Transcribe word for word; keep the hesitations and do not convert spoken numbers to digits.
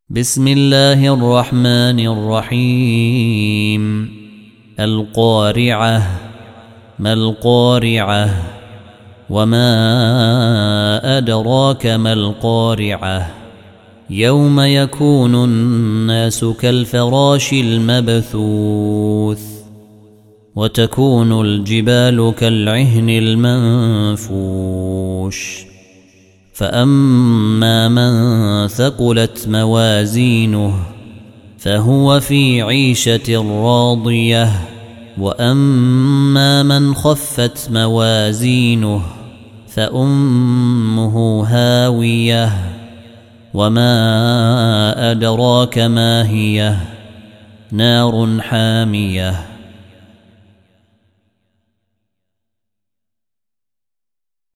بسم الله الرحمن الرحيم القارعة ما القارعة وما أدراك ما القارعة يوم يكون الناس كالفراش المبثوث وتكون الجبال كالعهن المنفوش فأما من ثقلت موازينه فهو في عيشة راضية وأما من خفت موازينه فأمه هاوية وما أدراك ما هي نار حامية